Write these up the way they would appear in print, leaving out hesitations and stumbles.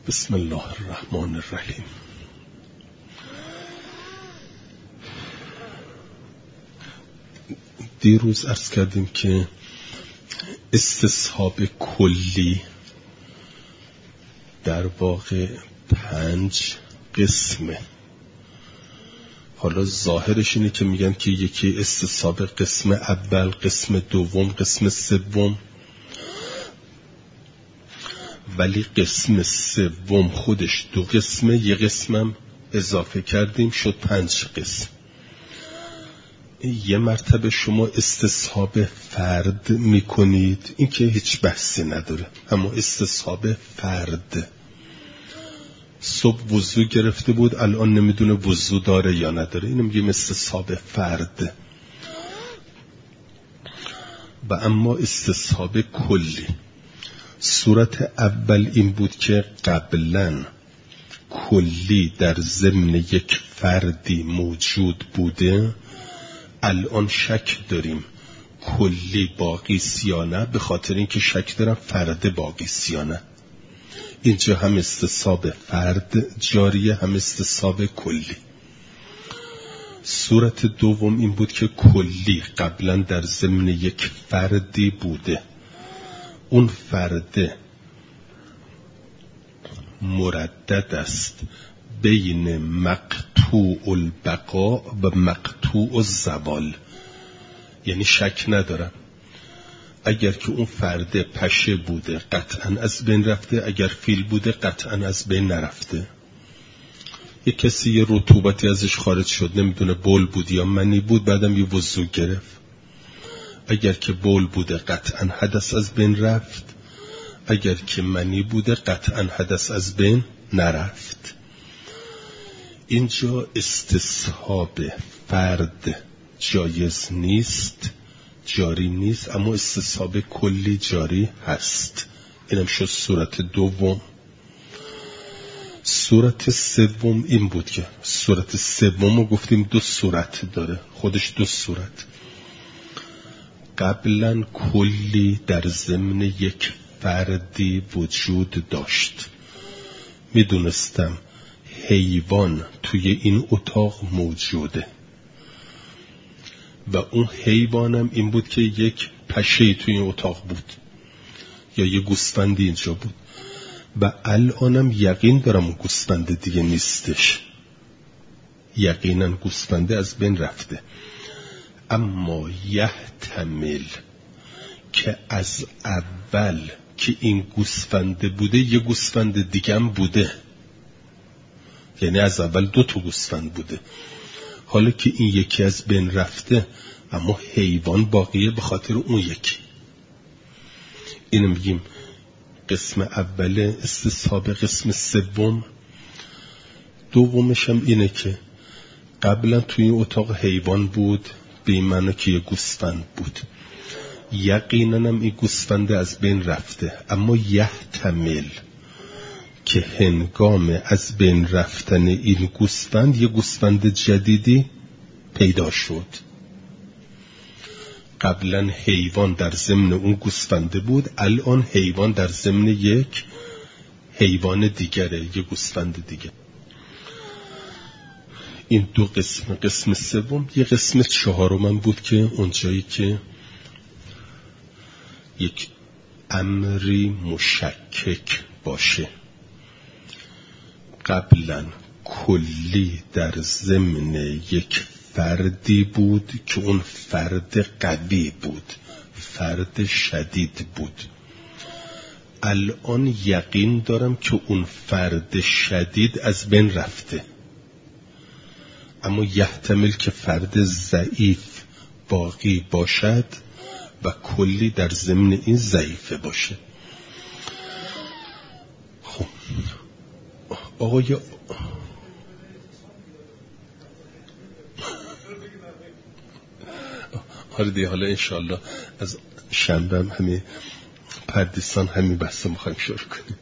بسم الله الرحمن الرحیم. دیروز عرض کردیم که استصحاب کلی در واقع 5 قسمه. حالا ظاهرش اینه که میگن که یکی استصحاب قسم اول، قسم دوم، قسم سوم، ولی قسم سوم خودش 2 قسمه، یه قسمم اضافه کردیم شد 5 قسم. یه مرتبه شما استصحاب فرد میکنید، این که هیچ بحثی نداره، اما استصحاب فرد، صبح وضو گرفته بود الان نمیدونه وضو داره یا نداره، اینو میگیم استصحاب فرد. و اما استصحاب کلی، صورت اول این بود که قبلا کلی در ضمن یک فردی موجود بوده، الان شک داریم کلی باقی یا نه، به خاطر اینکه شک دارم فرد باقی یا نه. اینجا هم استصحاب فرد جاریه، هم استصحاب کلی. صورت دوم این بود که کلی قبلا در ضمن یک فردی بوده، اون فرد مردد است بین مقطوع البقاء و مقطوع الزوال، یعنی شک ندارم اگر که اون فرد پشه بوده قطعا از بین رفته، اگر فیل بوده قطعا از بین نرفته. یک کسی یه رطوبتی ازش خارج شد، نمیدونه بول بود یا منی بود، بعدم یه وضو گرفت، اگر که بول بوده قطعا حدث از بین رفت، اگر که منی بوده قطعا حدث از بین نرفت. اینجا استصحاب فرد جایز نیست، جاری نیست، اما استصحاب کلی جاری هست. اینم شد صورت دوم. صورت سوم این بود که صورت سوم رو گفتیم 2 صورت داره، خودش 2 صورت. قبلا کلی در ضمن یک فردی وجود داشت، میدونستم حیوان توی این اتاق موجوده و اون حیوانم این بود که یک پشه توی این اتاق بود یا یه گوسفندی اینجا بود، و الانم یقین دارم اون گوسفند دیگه نیستش، یقینا گوسفنده از بین رفته، اما یحتمل که از اول که این گوسفنده بوده یه گوسفند دیگه هم بوده، یعنی از اول 2 تا گوسفند بوده، حالا که این یکی از بین رفته اما حیوان باقیه به خاطر اون یکی. اینو میگیم قسم اول استصحاب قسم سوم. دومش هم اینه که قبلا توی اتاق حیوان بود، به این معنی که یه گوسفند بود، یقینا هم این گوسفند از بین رفته، اما یحتمل که هنگام از بین رفتن این گوسفند یه گوسفند جدیدی پیدا شد. قبلا حیوان در ضمن اون گوسفنده بود، الان حیوان در ضمن یک حیوان دیگره، یه گوسفند دیگه. این 2 قسم. قسم سوم یه قسم چهارم بود که اونجایی که یک امری مشکک باشه. قبلا کلی در ضمن یک فردی بود که اون فرد قوی بود، فرد شدید بود، الان یقین دارم که اون فرد شدید از بین رفته، اما یحتمل که فرد ضعیف باقی باشد و کلی در ضمن این ضعیفه باشه. خب آقای حالا انشاءالله از شنبه هم همین پردیسان همین بحث میخوایم شروع کنیم.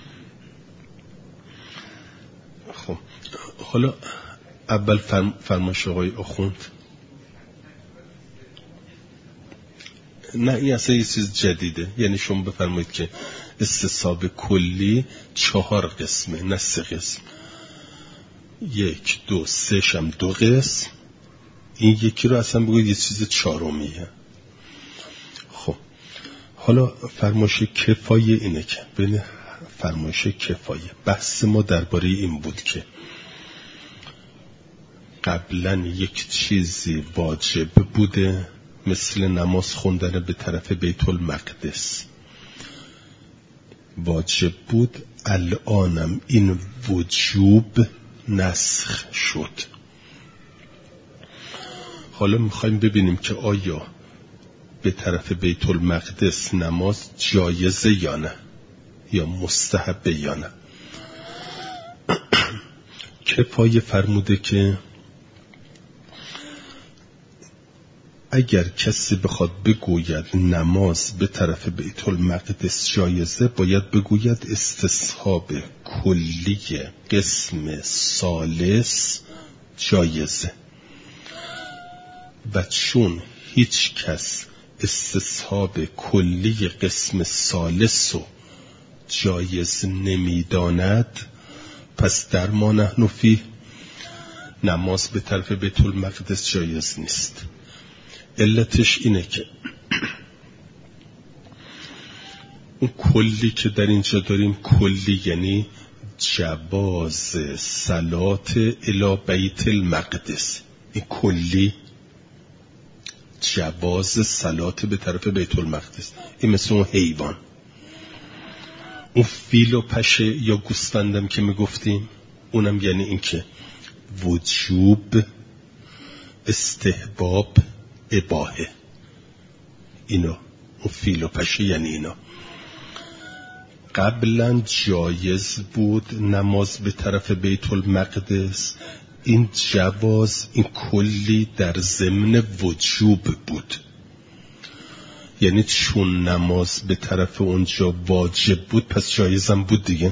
خب حالا اول فرمایش آقای آخوند. نه این اصلا یه چیز جدیده. یعنی شما بفرمایید که استصحاب کلی 4 قسمه نه 3 قسم. 1 2 3 شم 2 قسم. این یکی رو اصلا بگوید یه چیز 4میه. خب حالا فرمایش کفایه اینه که ببین فرمایش کفایه بحث ما درباره این بود که قبلا یک چیزی واجب بوده مثل نماز خوندن به طرف بیت المقدس واجب بود، الانم این وجوب نسخ شد. حالا میخوایم ببینیم که آیا به طرف بیت المقدس نماز جایزه یا نه، یا مستحبه یا نه. کفایه فرموده که اگر کسی بخواد بگوید نماز به طرف بیت المقدس جایزه، باید بگوید استصحاب کلی قسم ثالث جایزه. و چون هیچ کس استصحاب کلی قسم ثالث رو جایز نمیداند، پس در ما نحن فیه نماز به طرف بیت المقدس جایز نیست. علتش اینه که اون کلی که در اینجا داریم، کلی یعنی جواز صلات الی بیت المقدس. این کلی جواز صلات به طرف بیت المقدس. این مثل اون حیوان، اون فیل و پشه یا گوسفندم که میگفتیم، اونم یعنی این که وجوب، استحباب، اباحه. اینا اون فیل و پشه یعنی اینا. قبلا جایز بود نماز به طرف بیت المقدس، این جواز، این کلی در ضمن وجوب بود. یعنی چون نماز به طرف اونجا واجب بود پس جایزم بود دیگه.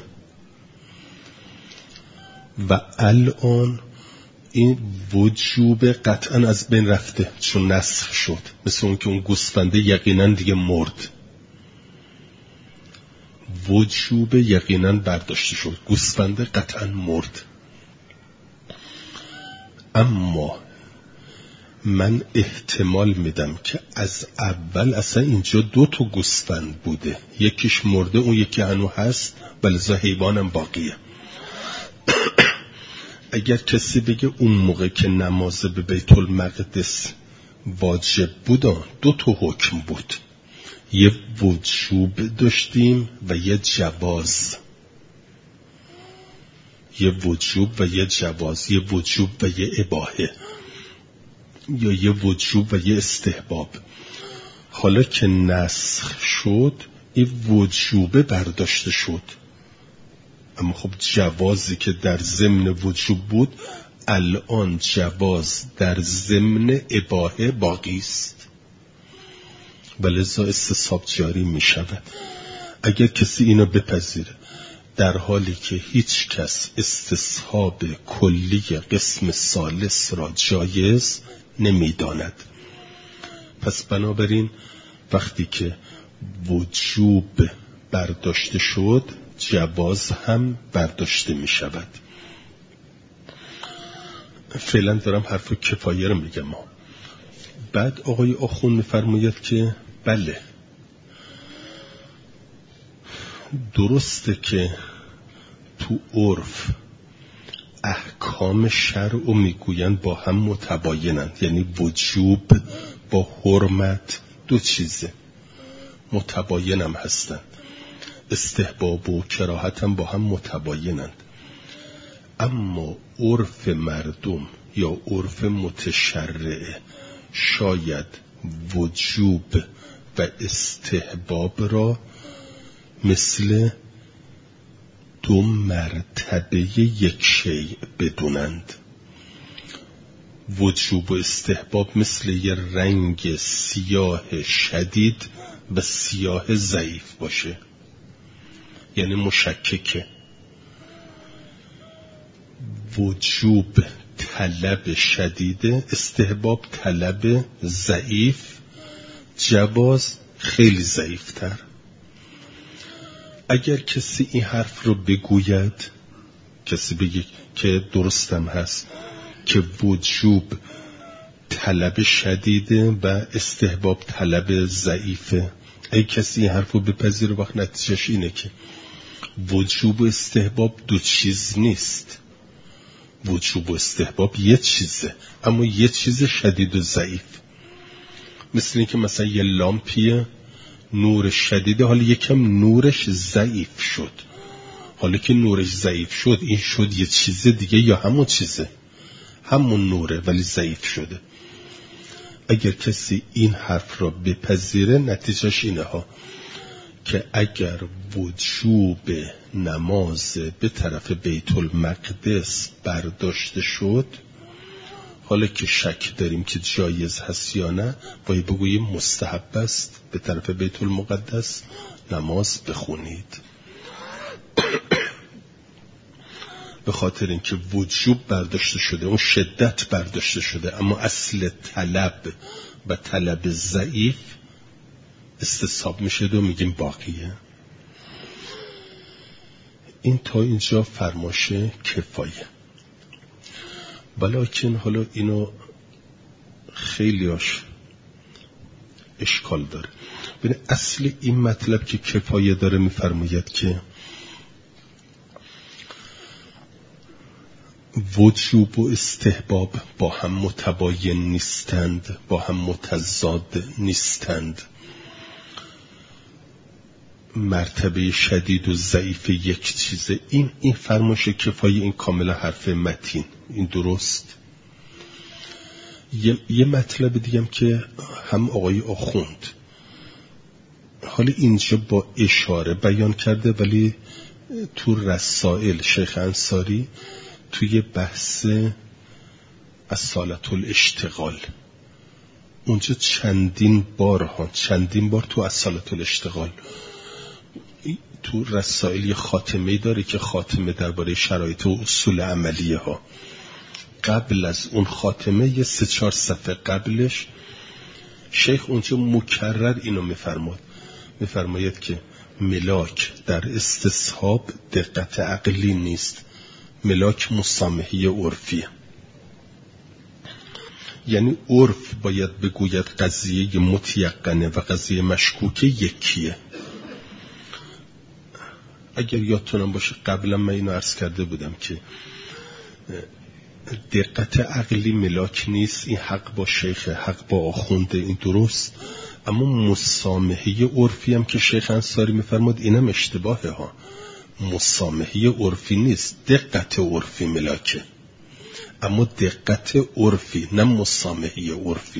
و الان این وجوب قطعا از بین رفته چون نسخ شد. مثل اون که اون گوسفنده یقینا دیگه مرد، وجوب یقینا برداشته شد، گوسفنده قطعا مرد. اما من احتمال میدم که از اول اصلا اینجا 2 تا گوسفند بوده، یکیش مرده اون یکی هنوز هست، ولذا حیوانم باقیه. اگر کسی بگه اون موقع که نماز به بیت المقدس واجب بود 2 تا حکم بود، یه وجوب داشتیم و یه جواز، یه وجوب و یه جواز، یه وجوب و یه اباحه، یا یه وجوب و یه استحباب. حالا که نسخ شد این وجوب برداشته شد، اما خب جوازی که در ضمن وجوب بود الان جواز در ضمن اباحه باقی است، ولذا استصحاب جاری می شود. اگر کسی اینو بپذیره در حالی که هیچ کس استصحاب کلی قسم ثالث را جایز نمیداند، پس بنابراین وقتی که وجوب برداشته شد جواز هم برداشته می شود. فعلا دارم حرف کفایه رو میگم. بعد آقای آخون میفرماید که بله درسته که تو عرف احکام شرع میگوین با هم متباینند، یعنی وجوب با حرمت 2 چیزه، متباین هم هستند، استحباب و کراهت هم با هم متباینند. اما عرف مردم یا عرف متشرع شاید وجوب و استحباب را مثل 2 مرتبه یک شیء بدونند. وجوب و استحباب مثل یه رنگ سیاه شدید و سیاه ضعیف باشه، یعنی مشککه. وجوب طلب شدیده، استحباب طلب ضعیف جواز خیلی ضعیفتر. اگر کسی این حرف رو بگوید، کسی بگه که درستم هست که وجوب طلب شدیده و استحباب طلب ضعیفه، اگه کسی این حرف رو بپذیره وقت نتیجهش اینه که وجوب و استحباب دو چیز نیست. وجوب و استحباب یه چیزه، اما یه چیز شدید و ضعیف. مثل این که مثلا یه لامپیه نور شدیده، حالا یکم نورش ضعیف شد، حالا که نورش ضعیف شد این شد یه چیز دیگه یا همون چیزه، همون نوره ولی ضعیف شده. اگر کسی این حرف را بپذیره نتیجهش اینه ها که اگر وجوب نماز به طرف بیت المقدس برداشته شد، حالا که شک داریم که جایز هست یا نه، باید بگوییم مستحب است به طرف بیت المقدس نماز بخونید. به خاطر اینکه وجوب برداشته شده، اون شدت برداشته شده، اما اصل طلب و طلب ضعیف استصحاب میشه و میگیم باقیه. این تا اینجا فرمایش کفایه. ولیکن حالا اینو خیلیاش اشکال داره. ببین اصل این مطلب که کفایه داره میفرماید که وجوب و استحباب با هم متباین نیستند، با هم متضاد نیستند. مرتبه شدید و ضعیف یک چیزه. این فرمایش کفایه، این کاملا حرف متین، این درست. یه مطلب دیگم که هم آقای آخوند حالا اینجا با اشاره بیان کرده، ولی تو رسائل شیخ انصاری توی بحث اصالت الاشتغال اونجا چندین بار تو اصالت الاشتغال تو رسائل یه خاتمه داره که خاتمه درباره شرایط و اصول عملیه ها. قبل از اون خاتمه یه 3-4 صفحه قبلش شیخ اونجا مکرر اینو میفرماید که ملاک در استصحاب دقت عقلی نیست، ملاک مسامحه عرفیه. یعنی عرف باید بگوید قضیه متیقنه و قضیه مشکوکه یکیه. اگر یادتونم باشه قبلا من اینو عرض کرده بودم که دقت عقلی ملاک نیست، این حق با شیخ، حق با آخونده، این درست. اما مسامحه عرفی هم که شیخ انصاری میفرماد اینم اشتباهه ها. مسامحه عرفی نیست، دقت عرفی ملاکه، اما دقت عرفی نه مسامحه عرفی.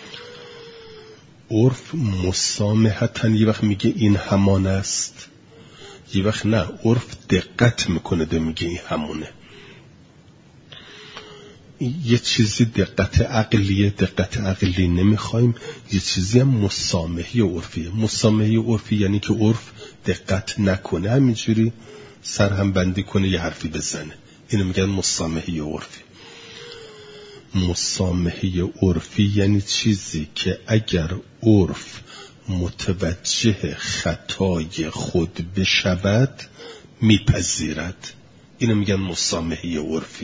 عرف مسامحتاً یه وقت میگه این همان است، یه وقت نه، عرف دقت میکنه ده میگه این همونه. یه چیزی دقت عقلیه، دقت عقلی نمیخوایم، یه چیزی هم مسامحه عرفیه. مسامحه عرفی یعنی که عرف دقت نکنه، همینجوری سرهم بندی کنه یه حرفی بزنه، اینو میگن مسامحه عرفی. مسامحه عرفی یعنی چیزی که اگر عرف متوجه خطای خود بشود میپذیرد، اینو میگن مسامحه عرفی.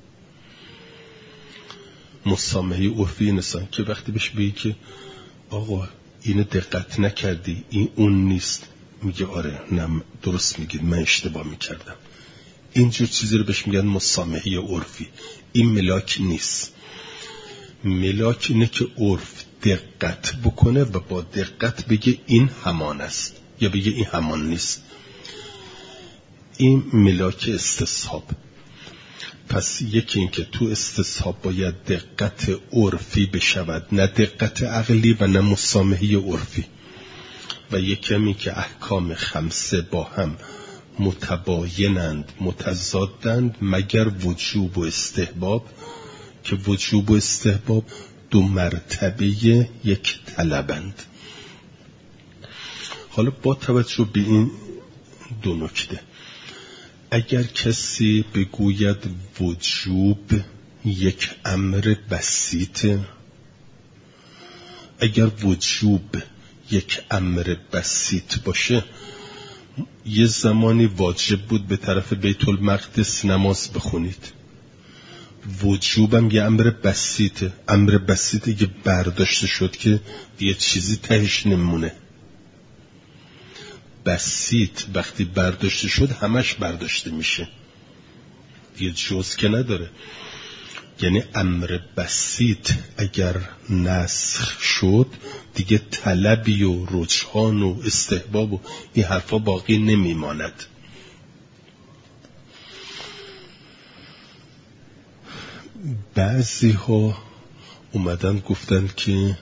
مسامحه عرفی نسان که وقتی بهش بگی که آقا اینو دقت نکردی، این اون نیست، میگه آره نه درست میگید من اشتباه میکردم. اینجور چیزی رو بهش میگن مسامحه عرفی. این ملاک نیست. ملاک اینه که عرف دقت بکنه و با دقت بگه این همان است یا بگه این همان نیست. این ملاک استصحاب. پس یکی این که تو استصحاب باید دقت عرفی بشود، نه دقت عقلی و نه مسامحه عرفی. و یکی این که احکام خمسه با هم متباینند، متضادند، مگر وجوب و استحباب، که وجوب و استحباب دو مرتبه یک طلبند. حالا با توجه به این دو نکته، اگر کسی بگوید وجوب یک امر بسیطه اگر وجوب یک امر بسیط باشه، یه زمانی واجب بود به طرف بیت المقدس نماز بخونید. وجوبم یه امر بسیطه. امر بسیطه که برداشته شد که یه چیزی تهش نمونه. بسیط وقتی برداشته شد همش برداشته میشه، یه جز که نداره. یعنی امر بسیط اگر نسخ شد دیگه طلبی و رجحان و استحباب و این حرفا باقی نمیماند. بعضی ها اومدن گفتن که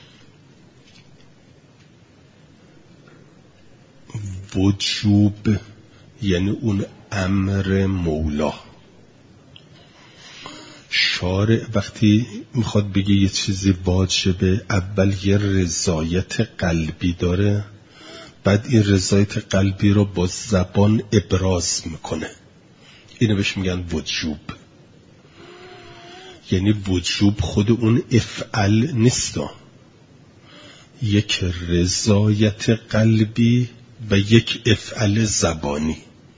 وجوب یعنی اون امر مولا. شارع وقتی میخواد بگه یه چیزی واجبه، اول یه رضایت قلبی داره، بعد این رضایت قلبی رو با زبان ابراز میکنه. اینو بهش میگن وجوب. یعنی وجوب خود اون افعل نیستا، یک رضایت قلبی و یک افعل زبانی.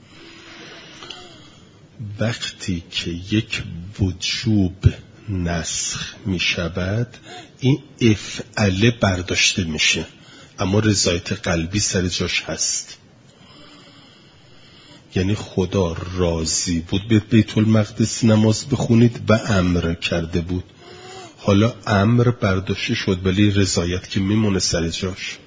وقتی که یک وجوب نسخ می شود، این افعل برداشته میشه، اما رضایت قلبی سر جاش هست. یعنی خدا راضی بود به بیت المقدس نماز بخونید و امر کرده بود. حالا امر برداشته شد ولی رضایت که میمونه سر جاش.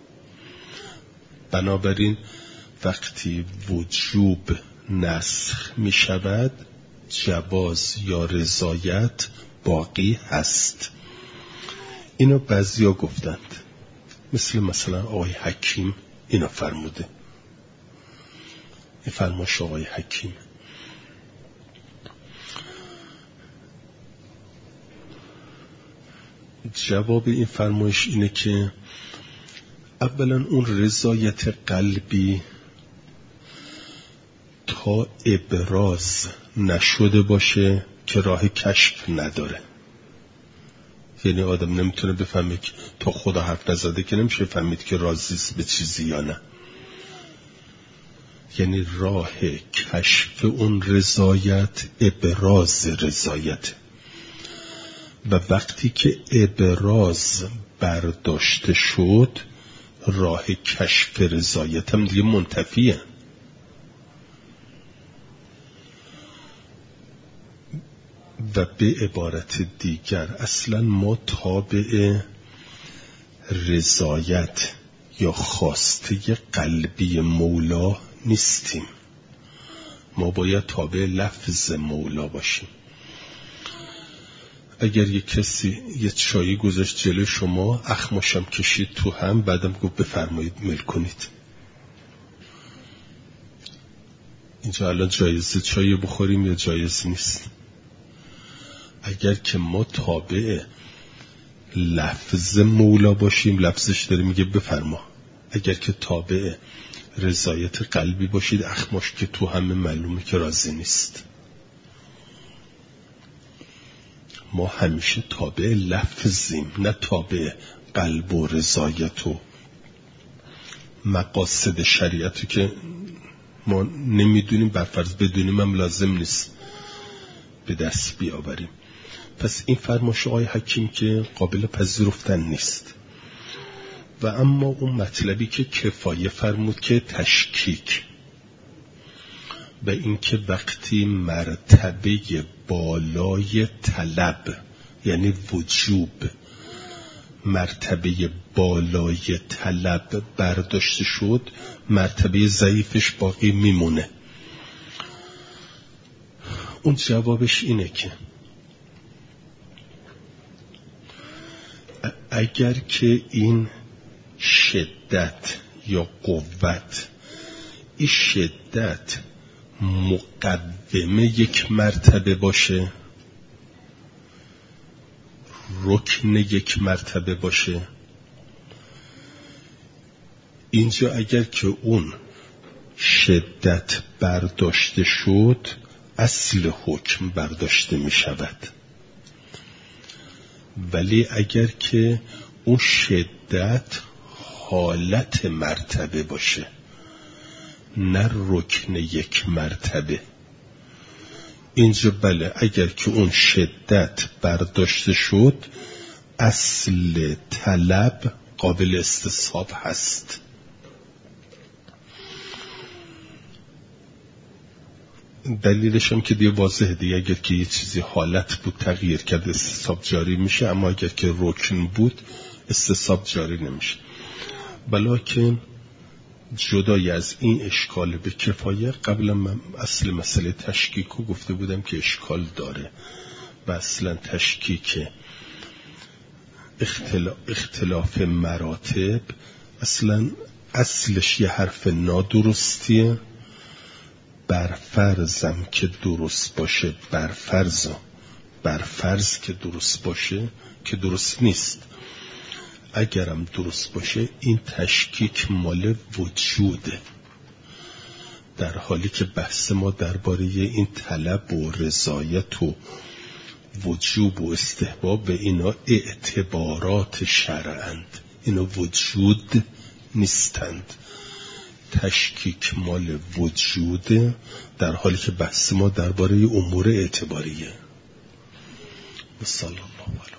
بنابراین وقتی وجوب نسخ می شود، جواز یا رضایت باقی هست. اینو بعضیا گفتند، مثلا آقای حکیم اینو فرموده. این فرمایش آقای حکیم. جواب این فرمایش اینه که اولا اون رضایت قلبی تا ابراز نشده باشه که راه کشف نداره. یعنی آدم نمیتونه بفهمه که تا خدا حرف نزده که نمیشه فهمید که راضیست به چیزی یا نه. یعنی راه کشف اون رضایت ابراز رضایت، و وقتی که ابراز برداشته شد راه کشف رضایت هم دیگه منتفیه. و به عبارت دیگر اصلا ما تابع رضایت یا خواسته قلبی مولا نیستیم. ما باید تابع لفظ مولا باشیم. اگر یک کسی یه چایی گذاشت جلوی شما، اخماشم کشید تو هم، بعدم گفت بفرمایید میل کنید، اینجا الان جایزه چایی بخوریم یا جایز نیست؟ اگر که ما تابع لفظ مولا باشیم، لفظش داره میگه بفرما. اگر که تابع رضایت قلبی باشید، اخماش که تو همه معلومه که راضی نیست. ما همیشه تابع لفظیم، نه تابع قلب و رضایت و مقاصد شریعتو که ما نمیدونیم، برفرض بدونیم هم لازم نیست به دست بیاوریم. پس این فرمایش آقای حکیم که قابل پذیرفتن نیست. و اما اون مطلبی که کفایه فرمود که تشکیک، و اینکه وقتی مرتبه بالای طلب یعنی وجوب، مرتبه بالای طلب برداشته شد، مرتبه ضعیفش باقی میمونه. اون جوابش اینه که اگر که این شدت یا قوت، این شدت مقدمه یک مرتبه باشه، رکن یک مرتبه باشه، اینجا اگر که اون شدت برداشته شد، اصل حکم برداشته می شود. ولی اگر که اون شدت حالت مرتبه باشه، نه رکن یک مرتبه. اینجا بله اگر که اون شدت برداشته شد اصل طلب قابل استصحاب هست. دلیلش هم که دیگه واضحه دیگه، اگر که یه چیزی حالت بود تغییر کرد استصحاب جاری میشه، اما اگر که رکن بود استصحاب جاری نمیشه. بلکه جدای از این اشکال به کفایه، قبلا من اصل مسئله تشکیک رو گفته بودم که اشکال داره و اصلا تشکیک اختلاف مراتب اصلا اصلش یه حرف نادرستیه. برفرضم که درست باشه، برفرض که درست باشه که درست نیست. اگرم درست باشه این تشکیک مال وجوده، در حالی که بحث ما درباره این طلب و رضایت و وجوب و استحباب و اینا اعتبارات شرعند، اینا وجود نیستند. تشکیک مال وجوده، در حالی که بحث ما درباره امور اعتباریه. و صلی الله علیه